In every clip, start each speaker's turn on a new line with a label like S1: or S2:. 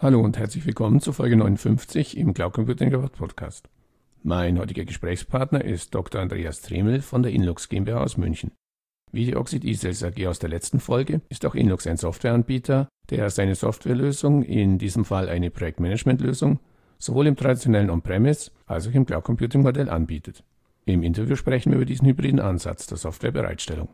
S1: Hallo und herzlich willkommen zur Folge 59 im Cloud Computing Podcast. Mein heutiger Gesprächspartner ist Dr. Andreas Tremel von der Inlux GmbH aus München. Wie die Oxid eSales AG aus der letzten Folge ist auch Inlux ein Softwareanbieter, der seine Softwarelösung, in diesem Fall eine Projektmanagementlösung, sowohl im traditionellen On-Premise als auch im Cloud Computing Modell anbietet. Im Interview sprechen wir über diesen hybriden Ansatz der Softwarebereitstellung.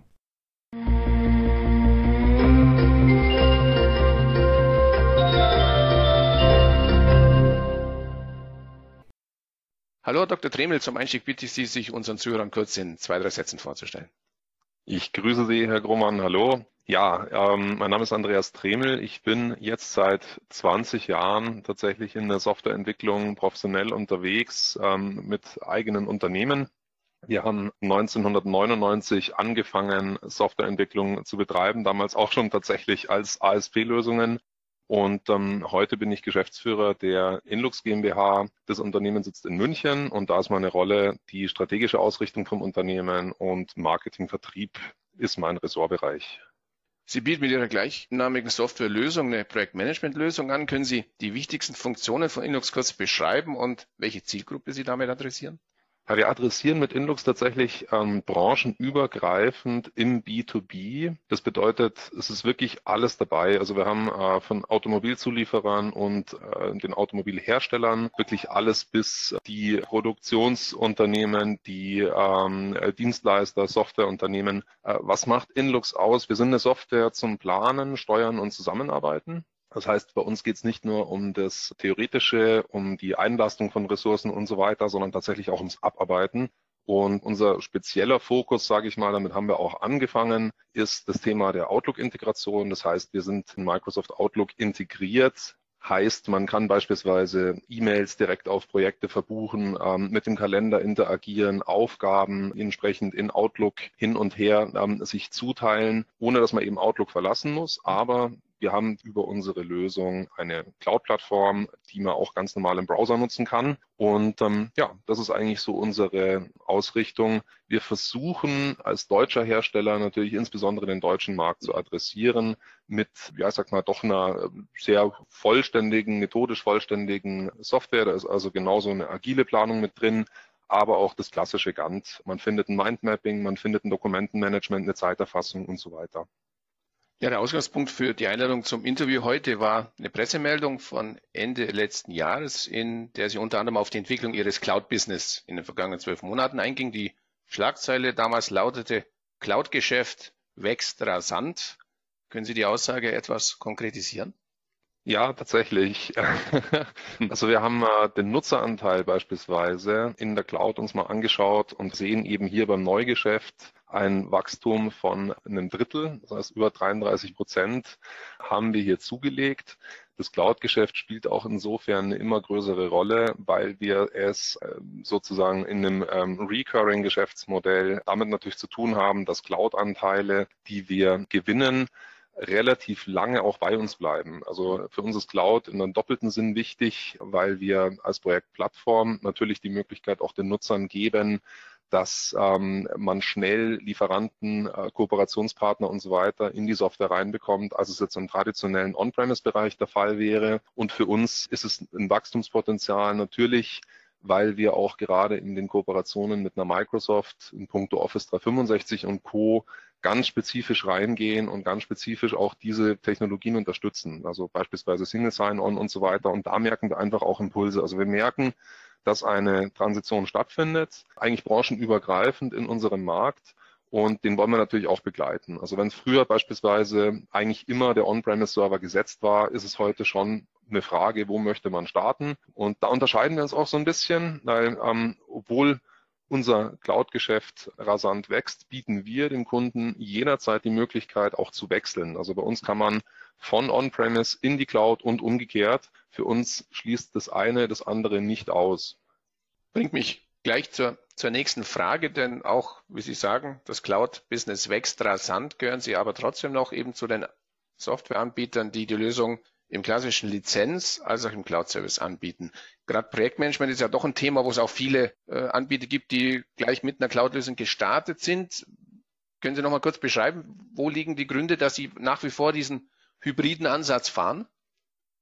S1: Hallo Dr. Tremel, zum Einstieg bitte ich Sie, sich unseren Zuhörern kurz in 2-3 Sätzen vorzustellen.
S2: Ich grüße Sie, Herr Grummann. Hallo. Ja, mein Name ist Andreas Tremel. Ich bin jetzt seit 20 Jahren tatsächlich in der Softwareentwicklung professionell unterwegs mit eigenen Unternehmen. Wir haben 1999 angefangen, Softwareentwicklung zu betreiben, damals auch schon tatsächlich als ASP-Lösungen. Und heute bin ich Geschäftsführer der Inlux GmbH. Das Unternehmen sitzt in München und da ist meine Rolle die strategische Ausrichtung vom Unternehmen und Marketing, Vertrieb ist mein Ressortbereich.
S1: Sie bieten mit Ihrer gleichnamigen Softwarelösung eine Projektmanagementlösung an. Können Sie die wichtigsten Funktionen von Inlux kurz beschreiben und welche Zielgruppe Sie damit adressieren?
S2: Ja, wir adressieren mit Inlux tatsächlich branchenübergreifend im B2B. Das bedeutet, es ist wirklich alles dabei. Also wir haben von Automobilzulieferern und den Automobilherstellern wirklich alles bis die Produktionsunternehmen, die Dienstleister, Softwareunternehmen. Was macht Inlux aus? Wir sind eine Software zum Planen, Steuern und Zusammenarbeiten. Das heißt, bei uns geht es nicht nur um das Theoretische, um die Einlastung von Ressourcen und so weiter, sondern tatsächlich auch ums Abarbeiten. Und unser spezieller Fokus, sage ich mal, damit haben wir auch angefangen, ist das Thema der Outlook-Integration. Das heißt, wir sind in Microsoft Outlook integriert. Heißt, man kann beispielsweise E-Mails direkt auf Projekte verbuchen, mit dem Kalender interagieren, Aufgaben entsprechend in Outlook hin und her sich zuteilen, ohne dass man eben Outlook verlassen muss. Aber wir haben über unsere Lösung eine Cloud-Plattform, die man auch ganz normal im Browser nutzen kann. Und ja, das ist eigentlich so unsere Ausrichtung. Wir versuchen als deutscher Hersteller natürlich insbesondere den deutschen Markt zu adressieren mit, ja, ich sag mal, doch einer sehr vollständigen, methodisch vollständigen Software. Da ist also genauso eine agile Planung mit drin, aber auch das klassische Gantt. Man findet ein Mindmapping, man findet ein Dokumentenmanagement, eine Zeiterfassung und so weiter.
S1: Ja, der Ausgangspunkt für die Einladung zum Interview heute war eine Pressemeldung von Ende letzten Jahres, in der Sie unter anderem auf die Entwicklung Ihres Cloud-Business in den vergangenen 12 Monaten einging. Die Schlagzeile damals lautete: Cloud-Geschäft wächst rasant. Können Sie die Aussage etwas konkretisieren?
S2: Ja, tatsächlich. Also wir haben den Nutzeranteil beispielsweise in der Cloud uns mal angeschaut und sehen eben hier beim Neugeschäft ein Wachstum von einem Drittel, das heißt über 33% haben wir hier zugelegt. Das Cloud-Geschäft spielt auch insofern eine immer größere Rolle, weil wir es sozusagen in einem Recurring-Geschäftsmodell damit natürlich zu tun haben, dass Cloud-Anteile, die wir gewinnen, relativ lange auch bei uns bleiben. Also für uns ist Cloud in einem doppelten Sinn wichtig, weil wir als Projektplattform natürlich die Möglichkeit auch den Nutzern geben, dass man schnell Lieferanten, Kooperationspartner und so weiter in die Software reinbekommt, als es jetzt im traditionellen On-Premise-Bereich der Fall wäre. Und für uns ist es ein Wachstumspotenzial natürlich, weil wir auch gerade in den Kooperationen mit einer Microsoft in puncto Office 365 und Co. ganz spezifisch reingehen und ganz spezifisch auch diese Technologien unterstützen, also beispielsweise Single Sign-On und so weiter. Und da merken wir einfach auch Impulse. Also wir merken, dass eine Transition stattfindet, eigentlich branchenübergreifend in unserem Markt. Und den wollen wir natürlich auch begleiten. Also wenn früher beispielsweise eigentlich immer der On-Premise-Server gesetzt war, ist es heute schon eine Frage, wo möchte man starten? Und da unterscheiden wir uns auch so ein bisschen, weil obwohl unser Cloud-Geschäft rasant wächst, bieten wir dem Kunden jederzeit die Möglichkeit auch zu wechseln. Also bei uns kann man von On-Premise in die Cloud und umgekehrt. Für uns schließt das eine das andere nicht aus.
S1: Bringt mich gleich zur nächsten Frage, denn auch, wie Sie sagen, das Cloud-Business wächst rasant, gehören Sie aber trotzdem noch eben zu den Softwareanbietern, die die Lösung im klassischen Lizenz- als auch im Cloud-Service anbieten. Gerade Projektmanagement ist ja doch ein Thema, wo es auch viele Anbieter gibt, die gleich mit einer Cloud-Lösung gestartet sind. Können Sie noch mal kurz beschreiben, wo liegen die Gründe, dass Sie nach wie vor diesen hybriden Ansatz fahren?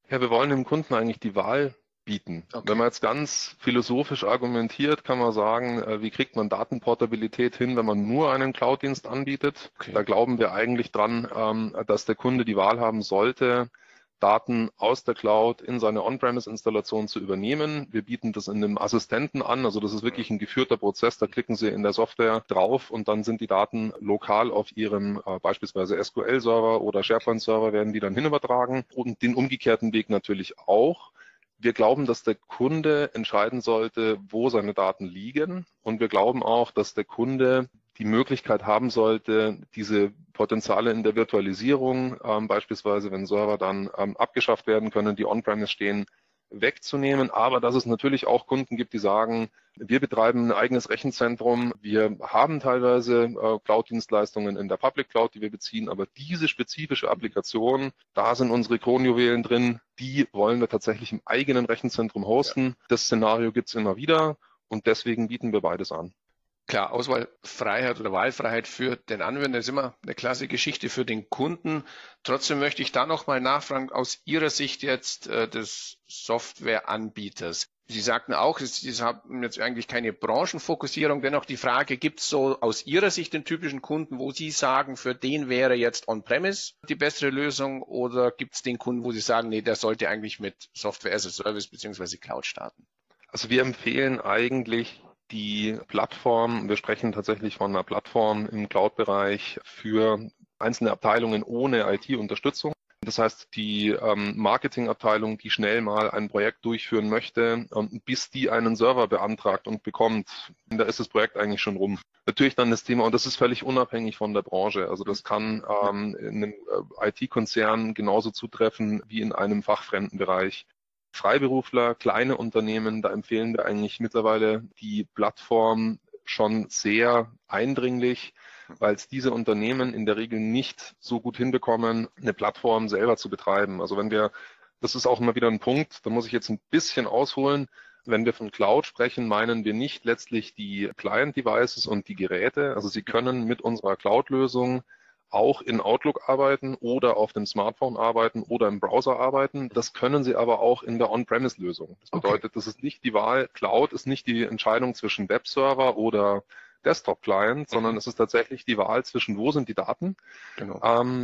S2: Ja, wir wollen dem Kunden eigentlich die Wahl bieten.
S1: Okay.
S2: Wenn man jetzt ganz philosophisch argumentiert, kann man sagen, wie kriegt man Datenportabilität hin, wenn man nur einen Cloud-Dienst anbietet?
S1: Okay.
S2: Da glauben wir eigentlich dran, dass der Kunde die Wahl haben sollte, Daten aus der Cloud in seine On-Premise-Installation zu übernehmen. Wir bieten das in einem Assistenten an, also das ist wirklich ein geführter Prozess. Da klicken Sie in der Software drauf und dann sind die Daten lokal auf Ihrem beispielsweise SQL-Server oder SharePoint-Server werden die dann hinübertragen und den umgekehrten Weg natürlich auch. Wir glauben, dass der Kunde entscheiden sollte, wo seine Daten liegen. Und wir glauben auch, dass der Kunde die Möglichkeit haben sollte, diese Potenziale in der Virtualisierung, beispielsweise wenn Server dann abgeschafft werden können, die on-premise stehen, wegzunehmen. Aber dass es natürlich auch Kunden gibt, die sagen, wir betreiben ein eigenes Rechenzentrum, wir haben teilweise Cloud-Dienstleistungen in der Public Cloud, die wir beziehen, aber diese spezifische Applikation, da sind unsere Kronjuwelen drin, die wollen wir tatsächlich im eigenen Rechenzentrum hosten. Ja. Das Szenario gibt es immer wieder und deswegen bieten wir beides an.
S1: Klar, Auswahlfreiheit oder Wahlfreiheit für den Anwender ist immer eine klasse Geschichte für den Kunden. Trotzdem möchte ich da nochmal nachfragen, aus Ihrer Sicht jetzt des Softwareanbieters. Sie sagten auch, Sie haben jetzt eigentlich keine Branchenfokussierung. Dennoch die Frage, gibt es so aus Ihrer Sicht den typischen Kunden, wo Sie sagen, für den wäre jetzt On-Premise die bessere Lösung? Oder gibt es den Kunden, wo Sie sagen, nee, der sollte eigentlich mit Software as a Service bzw. Cloud starten?
S2: Also wir empfehlen eigentlich die Plattform, wir sprechen tatsächlich von einer Plattform im Cloud-Bereich für einzelne Abteilungen ohne IT-Unterstützung. Das heißt, die Marketingabteilung, die schnell mal ein Projekt durchführen möchte, bis die einen Server beantragt und bekommt, da ist das Projekt eigentlich schon rum. Natürlich dann das Thema, und das ist völlig unabhängig von der Branche. Also das kann in einem IT-Konzern genauso zutreffen wie in einem fachfremden Bereich. Freiberufler, kleine Unternehmen, da empfehlen wir eigentlich mittlerweile die Plattform schon sehr eindringlich, weil es diese Unternehmen in der Regel nicht so gut hinbekommen, eine Plattform selber zu betreiben. Also das ist auch immer wieder ein Punkt, da muss ich jetzt ein bisschen ausholen. Wenn wir von Cloud sprechen, meinen wir nicht letztlich die Client-Devices und die Geräte. Also Sie können mit unserer Cloud-Lösung auch in Outlook arbeiten oder auf dem Smartphone arbeiten oder im Browser arbeiten. Das können Sie aber auch in der On-Premise-Lösung. Das bedeutet, das ist nicht die Wahl, Cloud ist nicht die Entscheidung zwischen Webserver oder Desktop-Client, sondern es ist tatsächlich die Wahl zwischen, wo sind die Daten. Genau.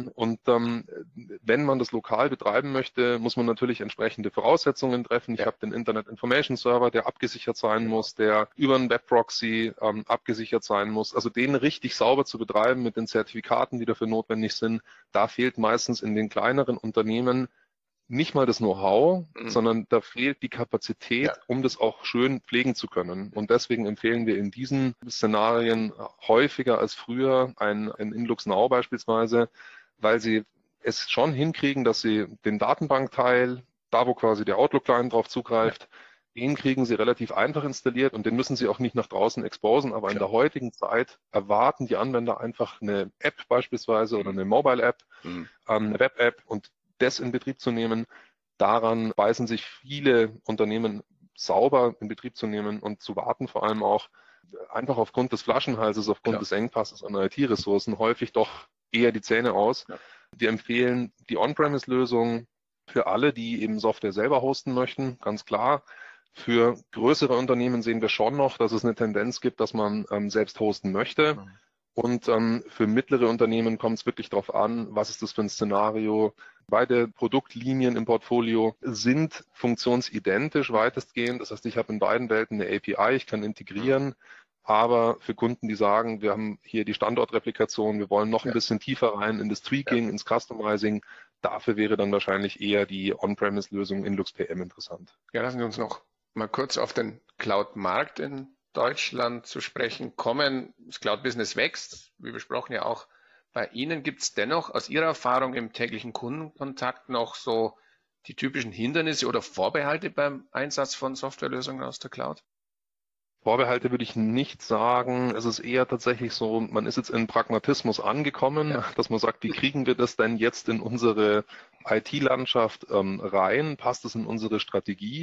S2: Wenn man das lokal betreiben möchte, muss man natürlich entsprechende Voraussetzungen treffen. Ich habe den Internet Information Server, der abgesichert sein muss, der über einen Web-Proxy abgesichert sein muss. Also den richtig sauber zu betreiben mit den Zertifikaten, die dafür notwendig sind, da fehlt meistens in den kleineren Unternehmen nicht mal das Know-how, sondern da fehlt die Kapazität, um das auch schön pflegen zu können. Und deswegen empfehlen wir in diesen Szenarien häufiger als früher ein Inlux Now beispielsweise, weil sie es schon hinkriegen, dass sie den Datenbankteil, da wo quasi der Outlook-Client drauf zugreift, den kriegen sie relativ einfach installiert und den müssen sie auch nicht nach draußen exposen. Aber in der heutigen Zeit erwarten die Anwender einfach eine App beispielsweise oder eine Mobile-App, eine Web-App und das in Betrieb zu nehmen. Daran beißen sich viele Unternehmen sauber in Betrieb zu nehmen und zu warten, vor allem auch einfach aufgrund des Flaschenhalses, aufgrund des Engpasses an IT-Ressourcen häufig doch eher die Zähne aus. Ja. Wir empfehlen die On-Premise-Lösung für alle, die eben Software selber hosten möchten, ganz klar. Für größere Unternehmen sehen wir schon noch, dass es eine Tendenz gibt, dass man selbst hosten möchte. Und für mittlere Unternehmen kommt es wirklich darauf an, was ist das für ein Szenario. Beide Produktlinien im Portfolio sind funktionsidentisch weitestgehend. Das heißt, ich habe in beiden Welten eine API, ich kann integrieren. Aber für Kunden, die sagen, wir haben hier die Standortreplikation, wir wollen noch ein bisschen tiefer rein in das Tweaking, ins Customizing, dafür wäre dann wahrscheinlich eher die On-Premise-Lösung Inlux PM interessant.
S1: Ja, lassen Sie uns noch mal kurz auf den Cloud-Markt in Deutschland zu sprechen kommen. Das Cloud-Business wächst, wie besprochen ja auch bei Ihnen. Gibt es dennoch aus Ihrer Erfahrung im täglichen Kundenkontakt noch so die typischen Hindernisse oder Vorbehalte beim Einsatz von Softwarelösungen aus der Cloud?
S2: Vorbehalte würde ich nicht sagen. Es ist eher tatsächlich so, man ist jetzt in Pragmatismus angekommen, dass man sagt, wie kriegen wir das denn jetzt in unsere IT-Landschaft rein? Passt es in unsere Strategie?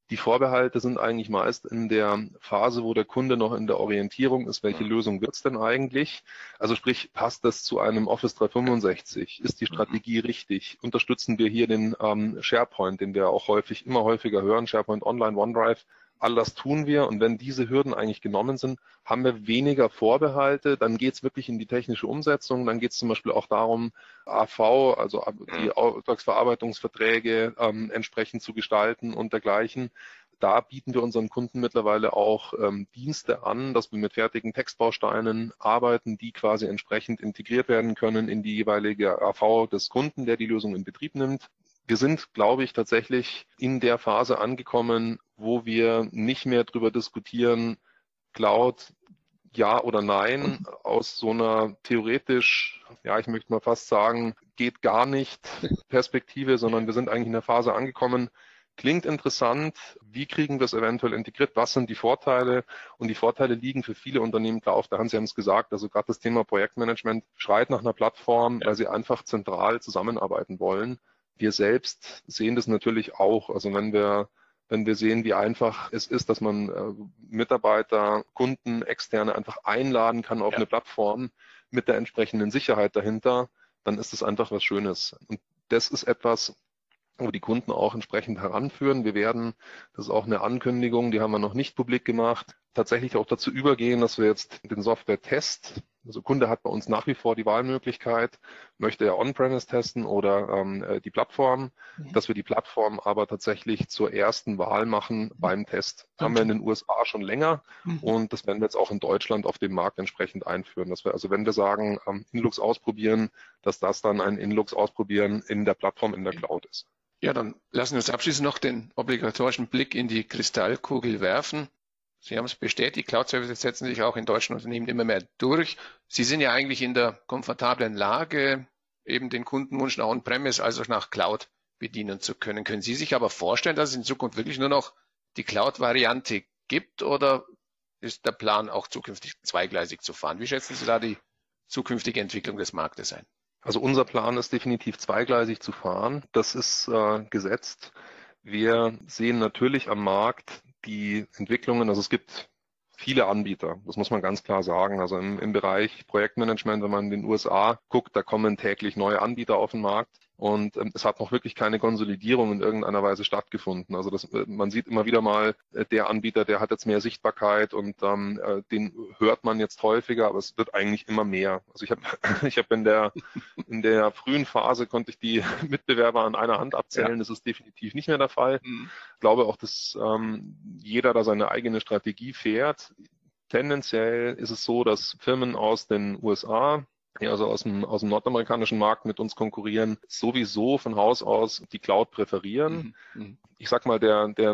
S2: Die Vorbehalte sind eigentlich meist in der Phase, wo der Kunde noch in der Orientierung ist, welche Lösung wird es denn eigentlich? Also sprich, passt das zu einem Office 365? Ist die Strategie richtig? Unterstützen wir hier den SharePoint, den wir auch immer häufiger hören, SharePoint Online, OneDrive? All das tun wir, und wenn diese Hürden eigentlich genommen sind, haben wir weniger Vorbehalte. Dann geht es wirklich in die technische Umsetzung. Dann geht es zum Beispiel auch darum, AV, also die Auftragsverarbeitungsverträge entsprechend zu gestalten und dergleichen. Da bieten wir unseren Kunden mittlerweile auch Dienste an, dass wir mit fertigen Textbausteinen arbeiten, die quasi entsprechend integriert werden können in die jeweilige AV des Kunden, der die Lösung in Betrieb nimmt. Wir sind, glaube ich, tatsächlich in der Phase angekommen, wo wir nicht mehr darüber diskutieren, Cloud ja oder nein, aus so einer theoretisch, ja, ich möchte mal fast sagen, geht gar nicht Perspektive, sondern wir sind eigentlich in der Phase angekommen. Klingt interessant, wie kriegen wir es eventuell integriert, was sind die Vorteile? Und die Vorteile liegen für viele Unternehmen klar auf der Hand. Sie haben es gesagt, also gerade das Thema Projektmanagement schreit nach einer Plattform, weil sie einfach zentral zusammenarbeiten wollen. Wir selbst sehen das natürlich auch. Also wenn wir sehen, wie einfach es ist, dass man Mitarbeiter, Kunden, Externe einfach einladen kann auf eine Plattform mit der entsprechenden Sicherheit dahinter, dann ist es einfach was Schönes. Und das ist etwas, wo die Kunden auch entsprechend heranführen. Wir werden, das ist auch eine Ankündigung, die haben wir noch nicht publik gemacht, tatsächlich auch dazu übergehen, dass wir jetzt den Software-Test, also Kunde hat bei uns nach wie vor die Wahlmöglichkeit, möchte er On-Premise testen oder die Plattform, dass wir die Plattform aber tatsächlich zur ersten Wahl machen beim Test. Das haben wir in den USA schon länger und das werden wir jetzt auch in Deutschland auf dem Markt entsprechend einführen. Dass wir, also wenn wir sagen, Inlux ausprobieren, dass das dann ein Inlux ausprobieren in der Plattform, in der Cloud ist.
S1: Ja, dann lassen wir uns abschließend noch den obligatorischen Blick in die Kristallkugel werfen. Sie haben es bestätigt, Cloud-Services setzen sich auch in deutschen Unternehmen immer mehr durch. Sie sind ja eigentlich in der komfortablen Lage, eben den Kundenwunsch nach On-Premise, also nach Cloud bedienen zu können. Können Sie sich aber vorstellen, dass es in Zukunft wirklich nur noch die Cloud-Variante gibt, oder ist der Plan auch zukünftig zweigleisig zu fahren? Wie schätzen Sie da die zukünftige Entwicklung des Marktes ein?
S2: Also unser Plan ist definitiv zweigleisig zu fahren. Das ist gesetzt. Wir sehen natürlich am Markt die Entwicklungen, also es gibt viele Anbieter, das muss man ganz klar sagen. Also im Bereich Projektmanagement, wenn man in den USA guckt, da kommen täglich neue Anbieter auf den Markt. Und es hat noch wirklich keine Konsolidierung in irgendeiner Weise stattgefunden. Also man sieht immer wieder mal, der Anbieter, der hat jetzt mehr Sichtbarkeit und den hört man jetzt häufiger, aber es wird eigentlich immer mehr. Also ich habe in der frühen Phase konnte ich die Mitbewerber an einer Hand abzählen. Ja. Das ist definitiv nicht mehr der Fall. Ich glaube auch, dass jeder da seine eigene Strategie fährt. Tendenziell ist es so, dass Firmen aus den USA, also aus dem nordamerikanischen Markt mit uns konkurrieren, sowieso von Haus aus die Cloud präferieren. Ich sag mal,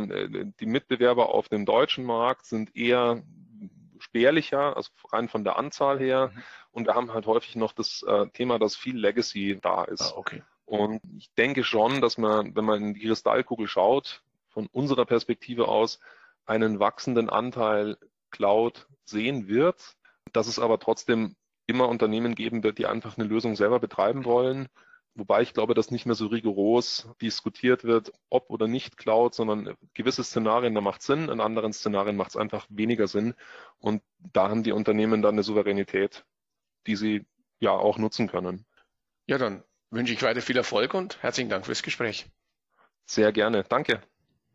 S2: die Mitbewerber auf dem deutschen Markt sind eher spärlicher, also rein von der Anzahl her. Und wir haben halt häufig noch das Thema, dass viel Legacy da ist.
S1: Okay.
S2: Und ich denke schon, dass man, wenn man in die Kristallkugel schaut, von unserer Perspektive aus einen wachsenden Anteil Cloud sehen wird, dass es aber trotzdem immer Unternehmen geben wird, die einfach eine Lösung selber betreiben wollen. Wobei ich glaube, dass nicht mehr so rigoros diskutiert wird, ob oder nicht Cloud, sondern gewisse Szenarien, da macht es Sinn, in anderen Szenarien macht es einfach weniger Sinn. Und da haben die Unternehmen dann eine Souveränität, die sie ja auch nutzen können.
S1: Ja, dann wünsche ich weiter viel Erfolg und herzlichen Dank fürs Gespräch.
S2: Sehr gerne. Danke.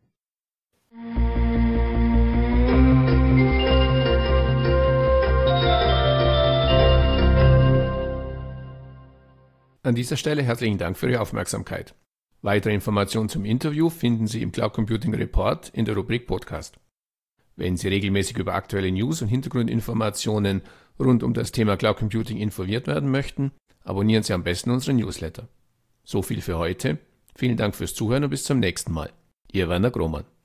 S1: An dieser Stelle herzlichen Dank für Ihre Aufmerksamkeit. Weitere Informationen zum Interview finden Sie im Cloud Computing Report in der Rubrik Podcast. Wenn Sie regelmäßig über aktuelle News und Hintergrundinformationen rund um das Thema Cloud Computing informiert werden möchten, abonnieren Sie am besten unseren Newsletter. So viel für heute. Vielen Dank fürs Zuhören und bis zum nächsten Mal. Ihr Werner Grohmann.